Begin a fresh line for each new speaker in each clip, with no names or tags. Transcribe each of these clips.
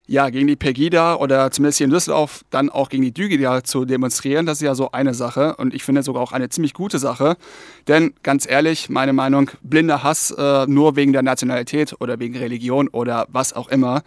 Ja, gegen die Pegida oder zumindest hier in Düsseldorf dann auch gegen die Dügida zu demonstrieren, das ist ja so eine Sache und ich finde sogar auch eine ziemlich gute Sache. Denn ganz ehrlich, meine Meinung, blinder Hass nur wegen der Nationalität oder wegen Religion oder was auch immer,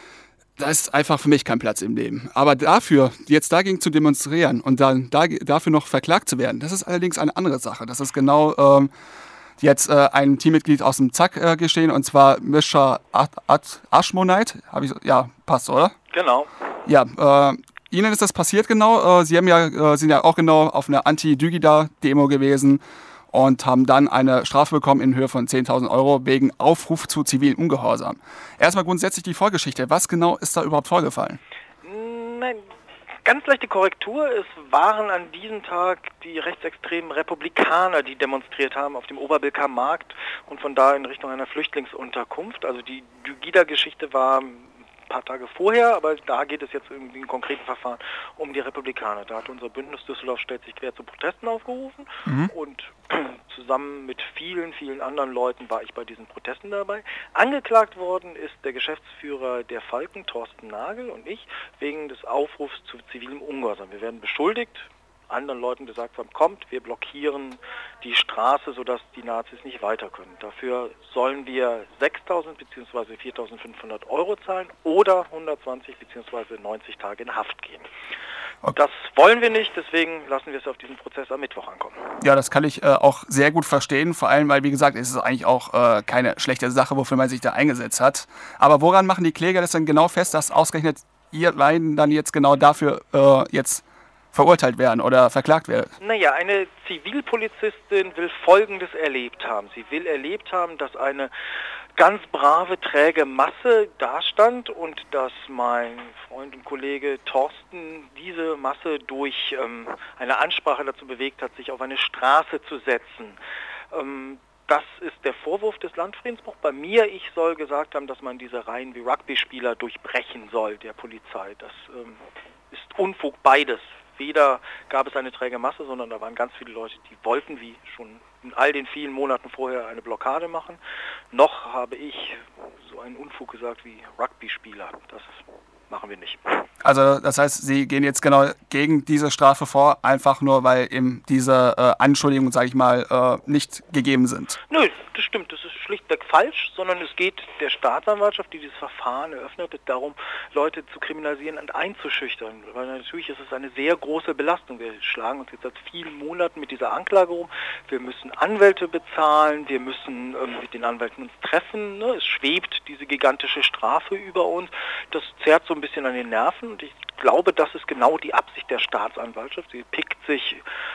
da ist einfach für mich kein Platz im Leben. Aber dafür, jetzt dagegen zu demonstrieren und dann dafür noch verklagt zu werden, das ist allerdings eine andere Sache. Das ist genau jetzt ein Teammitglied aus dem ZAK gestehen, und zwar Mischa Ashmonite. Ja, passt, oder?
Genau.
Ja, Ihnen ist das passiert genau. Sie sind ja auch genau auf einer Anti-Dügida-Demo gewesen und haben dann eine Strafe bekommen in Höhe von 10.000 Euro wegen Aufruf zu zivilen Ungehorsam. Erstmal grundsätzlich die Vorgeschichte. Was genau ist da überhaupt vorgefallen?
Nein, ganz leichte Korrektur. Es waren an diesem Tag die rechtsextremen Republikaner, die demonstriert haben auf dem Oberbilker Markt und von da in Richtung einer Flüchtlingsunterkunft. Also die Dügida-Geschichte war ein paar Tage vorher, aber da geht es jetzt irgendwie im konkreten Verfahren um die Republikaner. Da hat unser Bündnis Düsseldorf stellt sich quer zu Protesten aufgerufen und zusammen mit vielen, vielen anderen Leuten war ich bei diesen Protesten dabei. Angeklagt worden ist der Geschäftsführer der Falken, Thorsten Nagel, und ich wegen des Aufrufs zu zivilem Ungehorsam. Wir werden beschuldigt, anderen Leuten gesagt haben, kommt, wir blockieren die Straße, sodass die Nazis nicht weiter können. Dafür sollen wir 6.000 bzw. 4.500 Euro zahlen oder 120 bzw. 90 Tage in Haft gehen.
Okay.
Das wollen wir nicht, deswegen lassen wir es auf diesen Prozess am Mittwoch ankommen.
Ja, das kann ich auch sehr gut verstehen, vor allem, weil, wie gesagt, es ist eigentlich auch keine schlechte Sache, wofür man sich da eingesetzt hat. Aber woran machen die Kläger das denn genau fest, dass ausgerechnet ihr beiden dann jetzt genau dafür jetzt verurteilt werden oder verklagt werden?
Naja, eine Zivilpolizistin will Folgendes erlebt haben. Sie will erlebt haben, dass eine ganz brave, träge Masse dastand und dass mein Freund und Kollege Thorsten diese Masse durch eine Ansprache dazu bewegt hat, sich auf eine Straße zu setzen. Das ist der Vorwurf des Landfriedensbruchs. Bei mir, ich soll gesagt haben, dass man diese Reihen wie Rugby-Spieler durchbrechen soll, der Polizei. Das ist Unfug, beides. Weder gab es eine träge Masse, sondern da waren ganz viele Leute, die wollten, wie schon in all den vielen Monaten vorher, eine Blockade machen. Noch habe ich so einen Unfug gesagt wie Rugby-Spieler. Das machen wir nicht.
Also das heißt, Sie gehen jetzt genau gegen diese Strafe vor, einfach nur, weil eben diese Anschuldigungen, sage ich mal, nicht gegeben sind.
Nö, das stimmt. Das ist schlichtweg falsch, sondern es geht der Staatsanwaltschaft, die dieses Verfahren eröffnet hat, darum, Leute zu kriminalisieren und einzuschüchtern. Weil natürlich ist es eine sehr große Belastung. Wir schlagen uns jetzt seit vielen Monaten mit dieser Anklage rum. Wir müssen Anwälte bezahlen, wir müssen mit den Anwälten uns treffen. Ne? Es schwebt diese gigantische Strafe über uns. Das zerrt so ein bisschen an den Nerven und ich glaube, das ist genau die Absicht der Staatsanwaltschaft. Sie pickt sich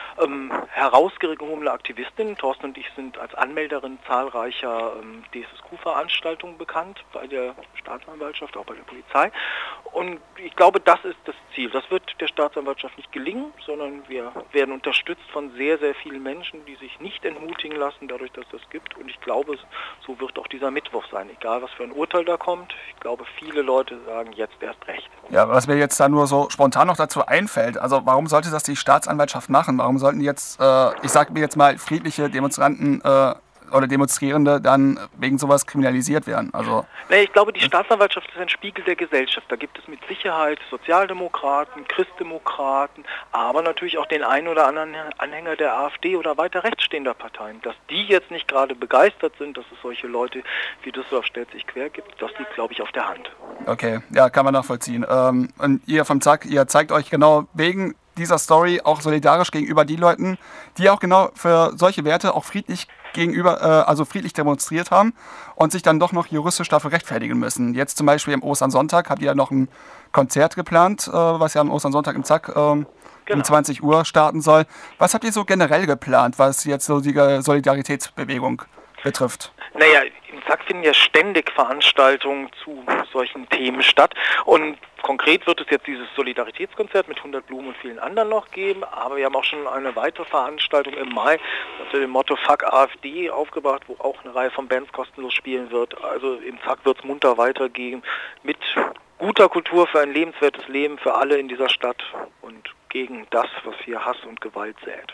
herausgehobene Aktivistinnen. Thorsten und ich sind als Anmelderin zahlreicher DSSQ-Veranstaltungen bekannt, bei der Staatsanwaltschaft, auch bei der Polizei. Und ich glaube, das ist das Ziel. Das wird der Staatsanwaltschaft nicht gelingen, sondern wir werden unterstützt von sehr, sehr vielen Menschen, die sich nicht entmutigen lassen, dadurch, dass es das gibt. Und ich glaube, so wird auch dieser Mittwoch sein. Egal, was für ein Urteil da kommt. Ich glaube, viele Leute sagen jetzt erst recht.
Ja, was mir jetzt da nur so spontan noch dazu einfällt, also warum sollte das die Staatsanwaltschaft machen? Warum sollten jetzt, ich sage mir jetzt mal, friedliche Demonstranten oder Demonstrierende dann wegen sowas kriminalisiert werden? Also
ich glaube, die Staatsanwaltschaft ist ein Spiegel der Gesellschaft. Da gibt es mit Sicherheit Sozialdemokraten, Christdemokraten, aber natürlich auch den einen oder anderen Anhänger der AfD oder weiter rechts stehender Parteien. Dass die jetzt nicht gerade begeistert sind, dass es solche Leute wie Düsseldorf stellt sich quer gibt, das liegt, glaube ich, auf der Hand.
Okay, ja, kann man nachvollziehen. Und ihr vom ZAK, ihr zeigt euch genau wegen dieser Story auch solidarisch gegenüber die Leuten, die auch genau für solche Werte auch friedlich friedlich demonstriert haben und sich dann doch noch juristisch dafür rechtfertigen müssen. Jetzt zum Beispiel am Osternsonntag habt ihr ja noch ein Konzert geplant, was ja am Osternsonntag im ZAK um 20 Uhr starten soll. Was habt ihr so generell geplant, was jetzt so die Solidaritätsbewegung betrifft?
Naja, im ZAK finden ja ständig Veranstaltungen zu solchen Themen statt und konkret wird es jetzt dieses Solidaritätskonzert mit 100 Blumen und vielen anderen noch geben, aber wir haben auch schon eine weitere Veranstaltung im Mai unter dem Motto Fuck AfD aufgebracht, wo auch eine Reihe von Bands kostenlos spielen wird. Also im ZAK wird es munter weitergehen mit guter Kultur für ein lebenswertes Leben für alle in dieser Stadt und gegen das, was hier Hass und Gewalt sät.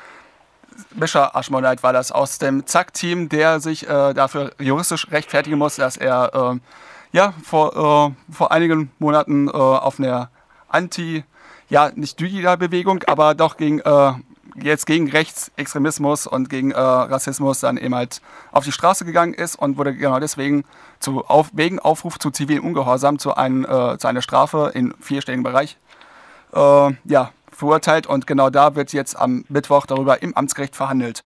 Mischa Ashmonite war das aus dem ZAK-Team, der sich dafür juristisch rechtfertigen muss, dass er Ja, vor einigen Monaten auf einer nicht Dügida-Bewegung, aber doch jetzt gegen Rechtsextremismus und gegen Rassismus dann eben halt auf die Straße gegangen ist und wurde genau deswegen wegen Aufruf zu zivilem Ungehorsam zu einer Strafe in 4-stelligen Bereich verurteilt, und genau da wird jetzt am Mittwoch darüber im Amtsgericht verhandelt.